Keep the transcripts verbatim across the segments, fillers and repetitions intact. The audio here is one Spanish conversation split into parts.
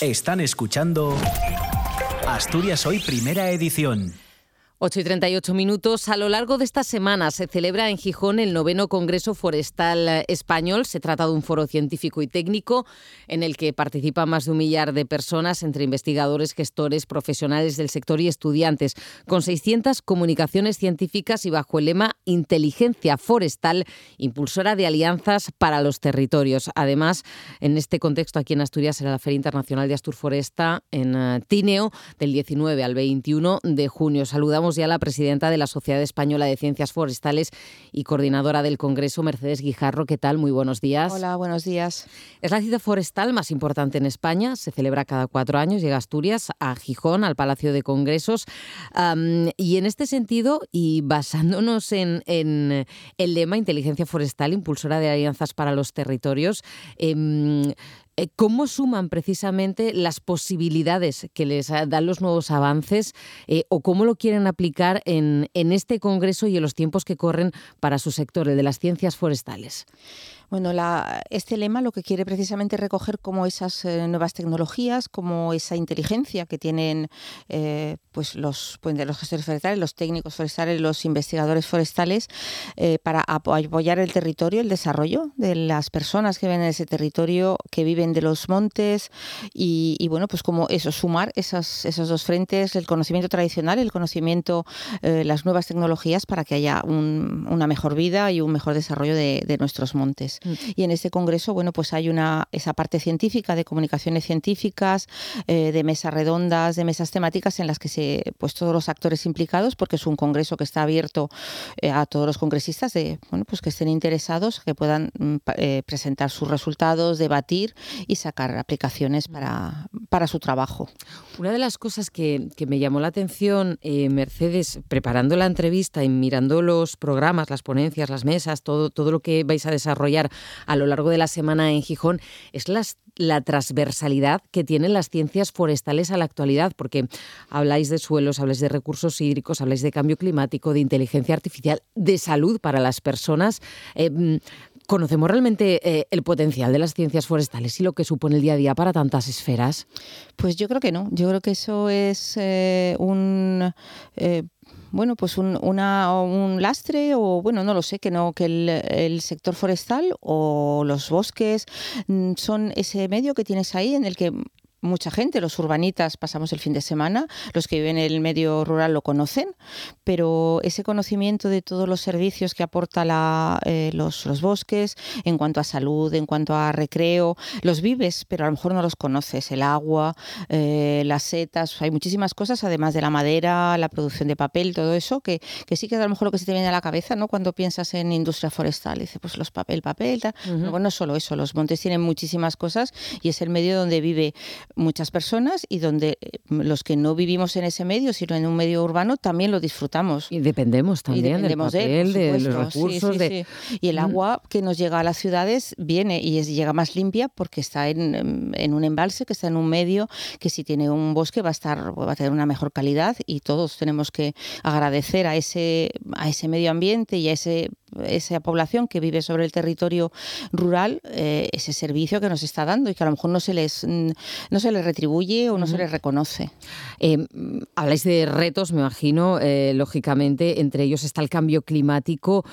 Están escuchando Asturias Hoy, primera edición. ocho y treinta y ocho minutos. A lo largo de esta semana se celebra en Gijón el noveno Congreso Forestal Español. Se trata de un foro científico y técnico en el que participan más de un millar de personas, entre investigadores, gestores, profesionales del sector y estudiantes, con seiscientas comunicaciones científicas y bajo el lema Inteligencia Forestal, impulsora de alianzas para los territorios. Además, en este contexto, aquí en Asturias, será la Feria Internacional de Asturforesta en uh, Tineo, del diecinueve al veintiuno de junio. Saludamos ya a la presidenta de la Sociedad Española de Ciencias Forestales y coordinadora del Congreso, Mercedes Guijarro. ¿Qué tal? Muy buenos días. Hola, buenos días. Es la cita forestal más importante en España. Se celebra cada cuatro años. Llega a Asturias, a Gijón, al Palacio de Congresos. Um, y en este sentido, y basándonos en, en el lema Inteligencia Forestal, impulsora de alianzas para los territorios, eh, ¿cómo suman precisamente las posibilidades que les dan los nuevos avances eh, o cómo lo quieren aplicar en, en este Congreso y en los tiempos que corren para su sector, el de las ciencias forestales? Bueno, la, este lema lo que quiere precisamente recoger como esas eh, nuevas tecnologías, como esa inteligencia que tienen eh, pues los, pues los gestores forestales, los técnicos forestales, los investigadores forestales, eh, para apoyar el territorio, el desarrollo de las personas que viven en ese territorio, que viven de los montes y, y bueno, pues como eso, sumar esas, esos dos frentes, el conocimiento tradicional, el conocimiento, eh, las nuevas tecnologías para que haya un, una mejor vida y un mejor desarrollo de, de nuestros montes. Y en este congreso, bueno, pues hay una esa parte científica, de comunicaciones científicas, eh, de mesas redondas, de mesas temáticas en las que se, pues todos los actores implicados, porque es un congreso que está abierto eh, a todos los congresistas, de, bueno, pues que estén interesados, que puedan eh, presentar sus resultados, debatir y sacar aplicaciones para, para su trabajo. Una de las cosas que, que me llamó la atención, eh, Mercedes, preparando la entrevista y mirando los programas, las ponencias, las mesas, todo, todo lo que vais a desarrollar a lo largo de la semana en Gijón, es las, la transversalidad que tienen las ciencias forestales a la actualidad, porque habláis de suelos, habláis de recursos hídricos, habláis de cambio climático, de inteligencia artificial, de salud para las personas. Eh, ¿Conocemos realmente eh, el potencial de las ciencias forestales y lo que supone el día a día para tantas esferas? Pues yo creo que no. Yo creo que eso es eh, un... Eh, bueno, pues un, una, un lastre o, bueno, no lo sé, que no que el, el sector forestal o los bosques son ese medio que tienes ahí en el que mucha gente, los urbanitas, pasamos el fin de semana, los que viven en el medio rural lo conocen, pero ese conocimiento de todos los servicios que aporta la, eh, los, los bosques, en cuanto a salud, en cuanto a recreo, los vives, pero a lo mejor no los conoces, el agua, eh, las setas, hay muchísimas cosas, además de la madera, la producción de papel, todo eso, que, que sí que es a lo mejor lo que se te viene a la cabeza, ¿no? Cuando piensas en industria forestal, dices, pues los papel, papel, tal. Uh-huh. Bueno, no es solo eso, los montes tienen muchísimas cosas y es el medio donde vive muchas personas y donde los que no vivimos en ese medio, sino en un medio urbano, también lo disfrutamos. Y dependemos también y dependemos del papel, de, él, de los recursos. Sí, sí, de... sí. Y el agua que nos llega a las ciudades viene y es, llega más limpia porque está en, en un embalse, que está en un medio que si tiene un bosque va a estar va a tener una mejor calidad y todos tenemos que agradecer a ese, a ese medio ambiente y a ese esa población que vive sobre el territorio rural, eh, ese servicio que nos está dando y que a lo mejor no se les no se les retribuye o no uh-huh. se les reconoce. Eh, habláis de retos, me imagino, eh, lógicamente, entre ellos está el cambio climático.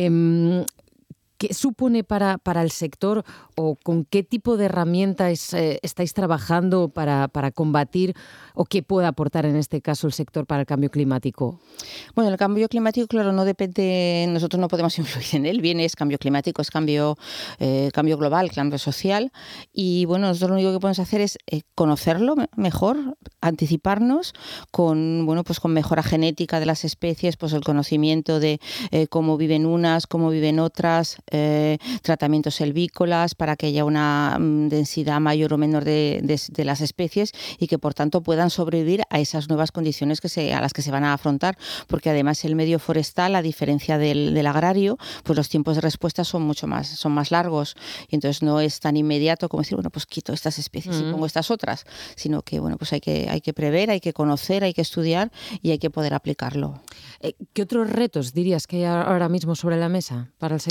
Eh, ¿Qué supone para, para el sector o con qué tipo de herramientas eh, estáis trabajando para, para combatir o qué puede aportar en este caso el sector para el cambio climático? Bueno, el cambio climático, claro, no depende, nosotros no podemos influir en él, bien es cambio climático, es cambio, eh, cambio global, cambio social y bueno, nosotros lo único que podemos hacer es eh, conocerlo mejor, anticiparnos con, bueno, pues con mejora genética de las especies, pues el conocimiento de eh, cómo viven unas, cómo viven otras, Eh, tratamientos selvícolas para que haya una um, densidad mayor o menor de, de, de las especies y que por tanto puedan sobrevivir a esas nuevas condiciones que se, a las que se van a afrontar, porque además el medio forestal, a diferencia del, del agrario, pues los tiempos de respuesta son mucho más, son más largos y entonces no es tan inmediato como decir, bueno, pues quito estas especies mm. y pongo estas otras, sino que bueno, pues hay que, hay que prever, hay que conocer, hay que estudiar y hay que poder aplicarlo. ¿Qué otros retos dirías que hay ahora mismo sobre la mesa para el sector de las ciencias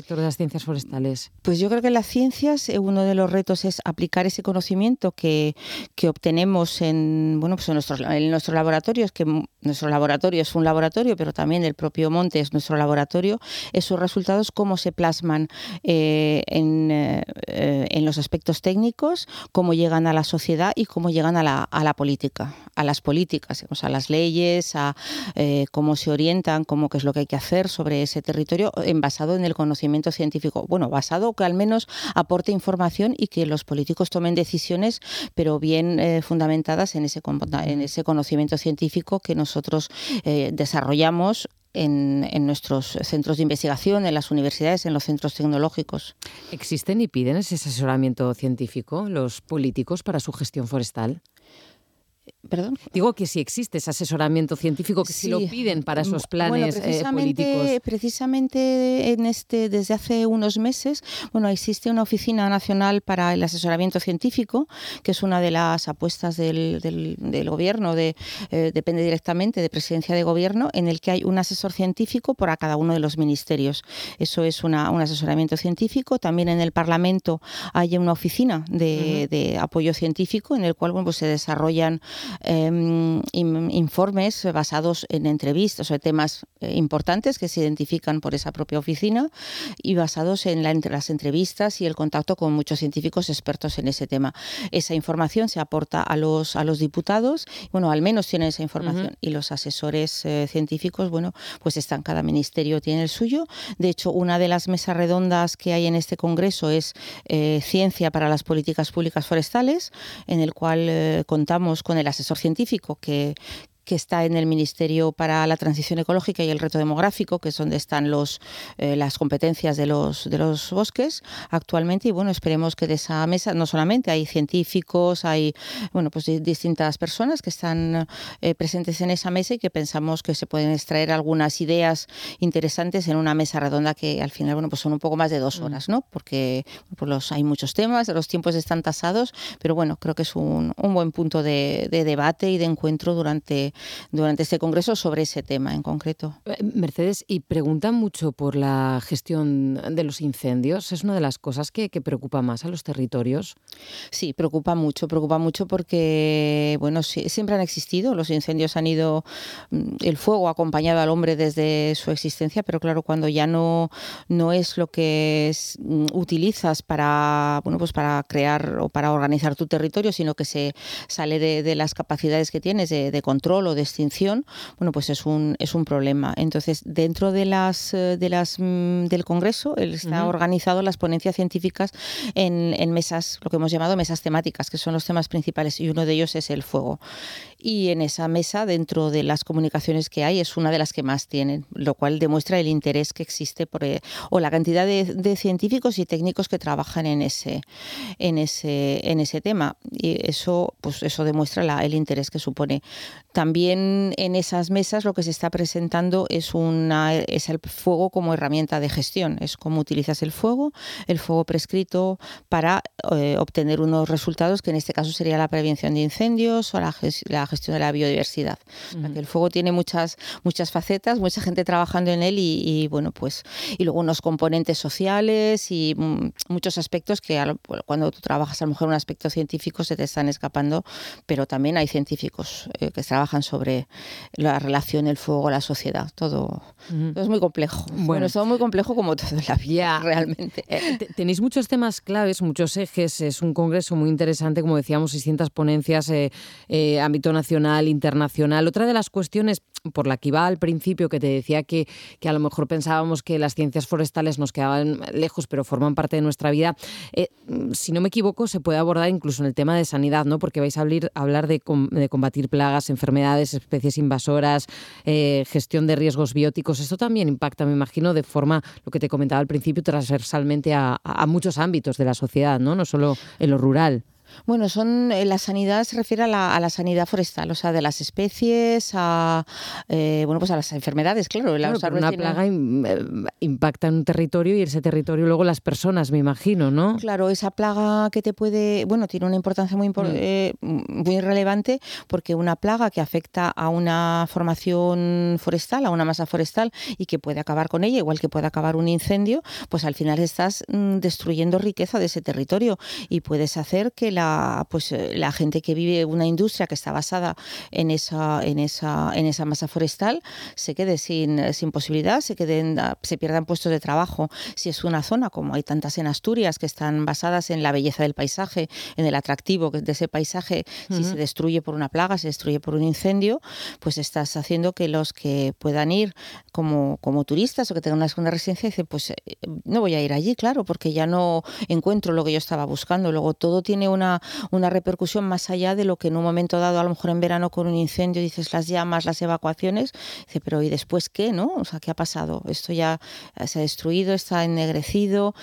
ciencias forestales? Pues yo creo que en las ciencias eh, uno de los retos es aplicar ese conocimiento que, que obtenemos en, bueno, pues en, nuestros, en nuestros laboratorios, que nuestro laboratorio es un laboratorio, pero también el propio monte es nuestro laboratorio, esos resultados cómo se plasman eh, en, eh, en los aspectos técnicos, cómo llegan a la sociedad y cómo llegan a la, a la política, a las políticas, digamos, a las leyes, a eh, cómo se orientan, cómo qué es lo que hay que hacer sobre ese territorio, en, basado en el conocimiento científico. Bueno, basado que al menos aporte información y que los políticos tomen decisiones, pero bien eh, fundamentadas en ese, en ese conocimiento científico que nosotros eh, desarrollamos En, en nuestros centros de investigación, en las universidades, en los centros tecnológicos. ¿Existen y piden ese asesoramiento científico los políticos para su gestión forestal? ¿Perdón? Digo que si existe ese asesoramiento científico, que sí. si lo piden para esos planes bueno, precisamente, eh, políticos. Precisamente en este, desde hace unos meses, bueno, existe una oficina nacional para el asesoramiento científico, que es una de las apuestas del, del, del gobierno, de, eh, depende directamente de presidencia de gobierno, en el que hay un asesor científico para cada uno de los ministerios. Eso es una, un asesoramiento científico. También en el Parlamento hay una oficina de, uh-huh. de apoyo científico, en el cual bueno, pues se desarrollan Eh, informes basados en entrevistas sobre temas eh, importantes que se identifican por esa propia oficina y basados en la, entre las entrevistas y el contacto con muchos científicos expertos en ese tema. Esa información se aporta a los, a los diputados, bueno, al menos tienen esa información, uh-huh. y los asesores eh, científicos, bueno, pues están, cada ministerio tiene el suyo. De hecho, una de las mesas redondas que hay en este congreso es eh, Ciencia para las Políticas Públicas Forestales, en el cual eh, contamos con el asesor científico que, que está en el Ministerio para la Transición Ecológica y el Reto Demográfico, que es donde están los, eh, las competencias de los, de los bosques actualmente. Y bueno, esperemos que de esa mesa no solamente hay científicos, hay bueno, pues distintas personas que están eh, presentes en esa mesa y que pensamos que se pueden extraer algunas ideas interesantes en una mesa redonda que al final bueno, pues son un poco más de dos horas, ¿no? Porque pues los, hay muchos temas, los tiempos están tasados, pero bueno, creo que es un, un buen punto de, de debate y de encuentro durante durante este congreso sobre ese tema en concreto. Mercedes, y preguntan mucho por la gestión de los incendios. ¿Es una de las cosas que, que preocupa más a los territorios? Sí, preocupa mucho, preocupa mucho porque bueno, sí, siempre han existido, los incendios han ido, el fuego ha acompañado al hombre desde su existencia, pero claro, cuando ya no, no es lo que es, utilizas para, bueno, pues para crear o para organizar tu territorio, sino que se sale de, de las capacidades que tienes de, de control o de extinción, bueno, pues es un es un problema. Entonces, dentro de las de las del Congreso, está uh-huh. organizado las ponencias científicas en, en mesas, lo que hemos llamado mesas temáticas, que son los temas principales, y uno de ellos es el fuego. Y en esa mesa, dentro de las comunicaciones que hay, es una de las que más tienen, lo cual demuestra el interés que existe por, o la cantidad de, de científicos y técnicos que trabajan en ese en ese en ese tema. Y eso, pues eso demuestra la, el interés que supone. También en esas mesas lo que se está presentando es, una, es el fuego como herramienta de gestión. Es cómo utilizas el fuego, el fuego prescrito para eh, obtener unos resultados que en este caso sería la prevención de incendios o la, la gestión de la biodiversidad. Uh-huh. O sea, que el fuego tiene muchas, muchas facetas, mucha gente trabajando en él y, y bueno, pues y luego unos componentes sociales y m- muchos aspectos que a, cuando tú trabajas a lo mejor un aspecto científico se te están escapando, pero también hay científicos eh, que trabajan sobre la relación, el fuego, la sociedad, todo, uh-huh. todo es muy complejo. Bueno, bueno, es todo muy complejo como todo en la vida, yeah. realmente. Eh, tenéis muchos temas claves, muchos ejes, es un congreso muy interesante, como decíamos, seiscientas ponencias, eh, eh, ámbito nacional, internacional. Otra de las cuestiones por la que iba al principio, que te decía que, que a lo mejor pensábamos que las ciencias forestales nos quedaban lejos, pero forman parte de nuestra vida, eh, si no me equivoco, se puede abordar incluso en el tema de sanidad, ¿no? Porque vais a hablar, hablar de, com- de combatir plagas, enfermedades, especies invasoras, eh, gestión de riesgos bióticos. Esto también impacta, me imagino, de forma, lo que te comentaba al principio, transversalmente a, a muchos ámbitos de la sociedad, ¿no? No solo en lo rural. Bueno, son la sanidad se refiere a la, a la sanidad forestal, o sea, de las especies a eh, bueno, pues a las enfermedades, claro. Claro, Los pero una tienen... plaga im, impacta en un territorio y ese territorio luego las personas, me imagino, ¿no? Claro, esa plaga que te puede, bueno, tiene una importancia muy, mm. eh, muy relevante, porque una plaga que afecta a una formación forestal, a una masa forestal y que puede acabar con ella, igual que puede acabar un incendio, pues al final estás mm, destruyendo riqueza de ese territorio y puedes hacer que la La, pues, la gente que vive una industria que está basada en esa, en esa, en esa masa forestal se quede sin, sin posibilidad, se, queden, se pierdan puestos de trabajo. Si es una zona, como hay tantas en Asturias, que están basadas en la belleza del paisaje, en el atractivo de ese paisaje, uh-huh. si se destruye por una plaga, se destruye por un incendio, pues estás haciendo que los que puedan ir como, como turistas o que tengan una segunda residencia, dicen, pues no voy a ir allí, claro, porque ya no encuentro lo que yo estaba buscando. Luego todo tiene una una repercusión más allá de lo que en un momento dado, a lo mejor en verano con un incendio, dices las llamas, las evacuaciones, dice, pero ¿y después qué, no? O sea, ¿qué ha pasado? Esto ya se ha destruido, está ennegrecido,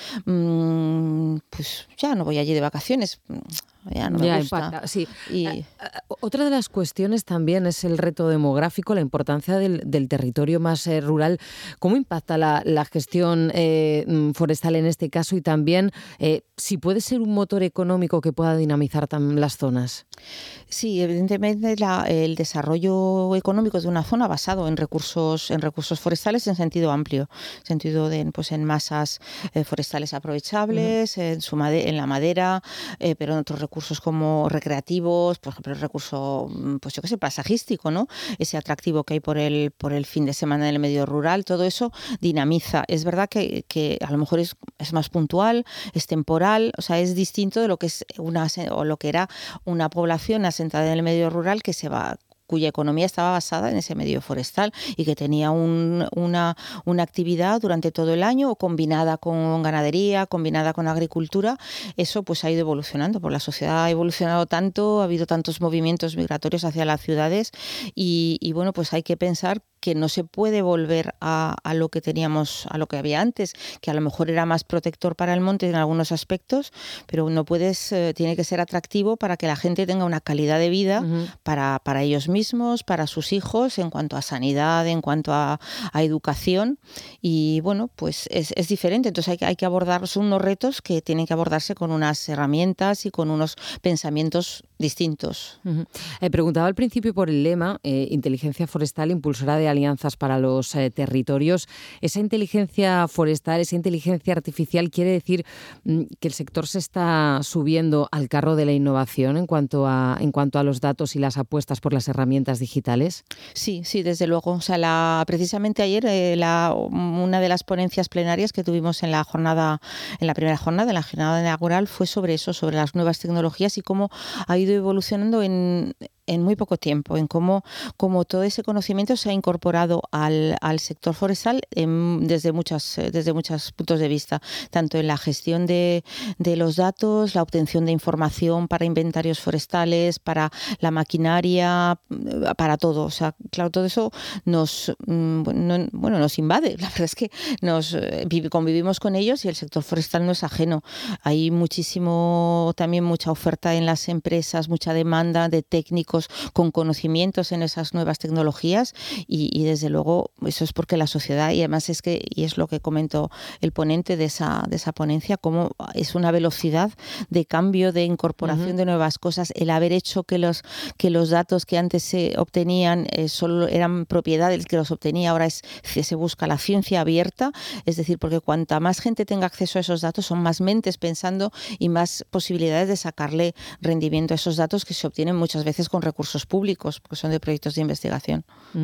mmm, pues ya no voy allí de vacaciones. Ya no me ya gusta. Impacta, sí. Y... Otra de las cuestiones también es el reto demográfico, la importancia del, del territorio más eh, rural. ¿Cómo impacta la, la gestión eh, forestal en este caso? Y también eh, si puede ser un motor económico que pueda dinamizar tam, las zonas. Sí, evidentemente la, el desarrollo económico de una zona basado en recursos, en recursos forestales en sentido amplio, en sentido de pues en masas eh, forestales aprovechables, uh-huh. en, su made- en la madera, eh, pero en otros recursos como recreativos, por ejemplo el recurso, pues yo qué sé, paisajístico, ¿no? Ese atractivo que hay por el, por el fin de semana en el medio rural, todo eso dinamiza. Es verdad que, que a lo mejor es, es más puntual, es temporal, o sea, es distinto de lo que es una o lo que era una población asentada en el medio rural que se va cuya economía estaba basada en ese medio forestal y que tenía un, una, una actividad durante todo el año o combinada con ganadería, combinada con agricultura. Eso pues ha ido evolucionando, porque la sociedad ha evolucionado tanto, ha habido tantos movimientos migratorios hacia las ciudades y, y bueno, pues hay que pensar que no se puede volver a, a lo que teníamos, a lo que había antes, que a lo mejor era más protector para el monte en algunos aspectos, pero no puedes, eh, tiene que ser atractivo para que la gente tenga una calidad de vida uh-huh. para, para ellos mismos, para sus hijos, en cuanto a sanidad, en cuanto a, a educación. Y bueno, pues es, es diferente. Entonces hay, hay que abordar unos retos que tienen que abordarse con unas herramientas y con unos pensamientos distintos. Uh-huh. Eh, preguntaba al principio por el lema eh, Inteligencia Forestal, impulsora de alianzas para los eh, territorios. Esa inteligencia forestal, esa inteligencia artificial, quiere decir mm, que el sector se está subiendo al carro de la innovación en cuanto a, en cuanto a los datos y las apuestas por las herramientas digitales. Sí, sí, desde luego. O sea, la, precisamente ayer eh, la, una de las ponencias plenarias que tuvimos en la jornada, en la primera jornada, en la jornada inaugural, fue sobre eso, sobre las nuevas tecnologías y cómo ha ido evolucionando en en muy poco tiempo, en cómo, cómo todo ese conocimiento se ha incorporado al, al sector forestal en, desde muchas, desde muchos puntos de vista, tanto en la gestión de, de los datos, la obtención de información para inventarios forestales, para la maquinaria, para todo. O sea, claro, todo eso nos, bueno, nos invade. La verdad es que nos convivimos con ellos y el sector forestal no es ajeno. Hay muchísimo, también mucha oferta en las empresas, mucha demanda de técnicos con conocimientos en esas nuevas tecnologías y, y desde luego eso es porque la sociedad, y además es que, y es lo que comentó el ponente de esa, de esa ponencia, cómo es una velocidad de cambio, de incorporación uh-huh. de nuevas cosas, el haber hecho que los, que los datos que antes se obtenían eh, solo eran propiedad del que los obtenía, ahora es, se busca la ciencia abierta, es decir, porque cuanta más gente tenga acceso a esos datos, son más mentes pensando y más posibilidades de sacarle rendimiento a esos datos que se obtienen muchas veces con recursos públicos, porque son de proyectos de investigación.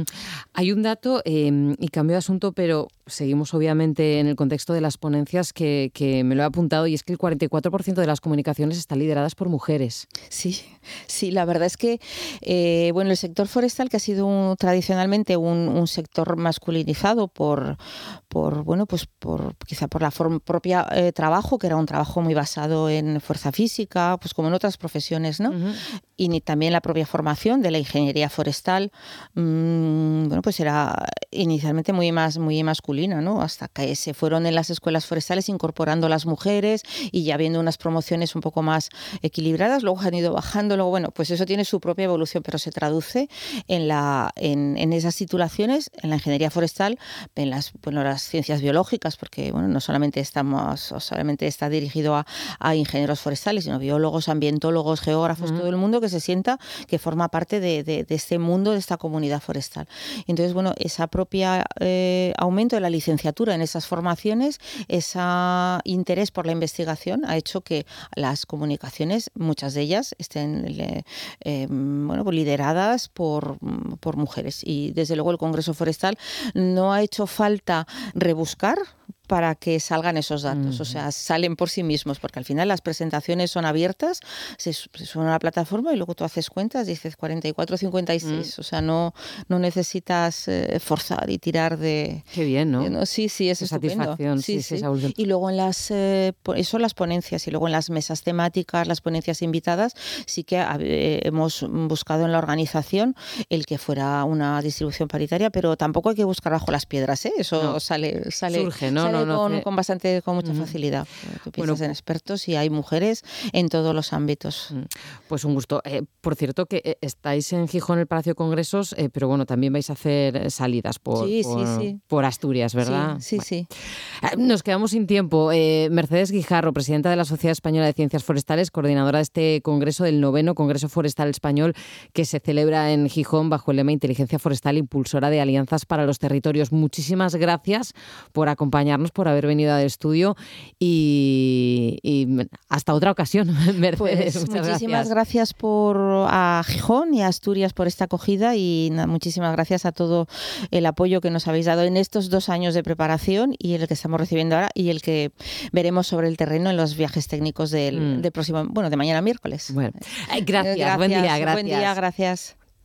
Hay un dato, eh, y cambio de asunto, pero seguimos obviamente en el contexto de las ponencias que, que me lo he apuntado, y es que el cuarenta y cuatro por ciento de las comunicaciones están lideradas por mujeres. Sí, sí, la verdad es que eh, bueno, el sector forestal, que ha sido un, tradicionalmente un, un sector masculinizado por, por bueno, pues por quizá por la forma, propia eh, trabajo, que era un trabajo muy basado en fuerza física, pues como en otras profesiones, ¿no? Uh-huh. y ni también la propia formación de la ingeniería forestal, mmm, bueno, pues era inicialmente muy más muy masculina, ¿no? Hasta que se fueron en las escuelas forestales incorporando las mujeres y ya viendo unas promociones un poco más equilibradas, luego han ido bajando, luego, bueno, pues eso tiene su propia evolución, pero se traduce en la en, en esas titulaciones, en la ingeniería forestal, en las, bueno, las ciencias biológicas, porque bueno, no solamente estamos, o solamente está dirigido a, a ingenieros forestales, sino biólogos, ambientólogos, geógrafos, uh-huh. todo el mundo que se sienta que forma parte de, de, de este mundo, de esta comunidad forestal. Entonces, bueno, ese propia eh, aumento de la licenciatura en esas formaciones, ese interés por la investigación ha hecho que las comunicaciones, muchas de ellas, estén eh, eh, bueno, pues lideradas por, por mujeres. Y desde luego el Congreso Forestal no ha hecho falta rebuscar para que salgan esos datos, uh-huh. o sea, salen por sí mismos, porque al final las presentaciones son abiertas, se, se suena a la plataforma y luego tú haces cuentas, dices cuarenta y cuatro, cincuenta y seis, uh-huh. o sea, no, no necesitas eh, forzar y tirar de... Qué bien, ¿no? De, ¿no? Sí, sí, es estupendo. Satisfacción, sí, sí, sí. sí. Y luego en las, eh, eso las ponencias, y luego en las mesas temáticas, las ponencias invitadas, sí que eh, hemos buscado en la organización el que fuera una distribución paritaria, pero tampoco hay que buscar bajo las piedras, ¿eh? Eso no. sale, sale... Surge, ¿no? Sale No, no, con, no, con bastante, con mucha facilidad. Tú piensas bueno, en expertos y hay mujeres en todos los ámbitos. Pues un gusto. Eh, por cierto, que estáis en Gijón, el Palacio de Congresos, eh, pero bueno, también vais a hacer salidas por, sí, por, sí, sí. por Asturias, ¿verdad? Sí, sí, bueno. sí. Nos quedamos sin tiempo. Eh, Mercedes Guijarro, presidenta de la Sociedad Española de Ciencias Forestales, coordinadora de este congreso, del noveno Congreso Forestal Español, que se celebra en Gijón bajo el lema Inteligencia Forestal, impulsora de alianzas para los territorios. Muchísimas gracias por acompañarnos, por haber venido al estudio y, y hasta otra ocasión, Mercedes. Pues muchas muchísimas gracias. gracias por a Gijón y a Asturias por esta acogida y na, muchísimas gracias a todo el apoyo que nos habéis dado en estos dos años de preparación y el que estamos recibiendo ahora y el que veremos sobre el terreno en los viajes técnicos del, mm. del próximo, bueno, de mañana miércoles. Bueno, gracias, gracias, buen día, gracias. Buen día, gracias.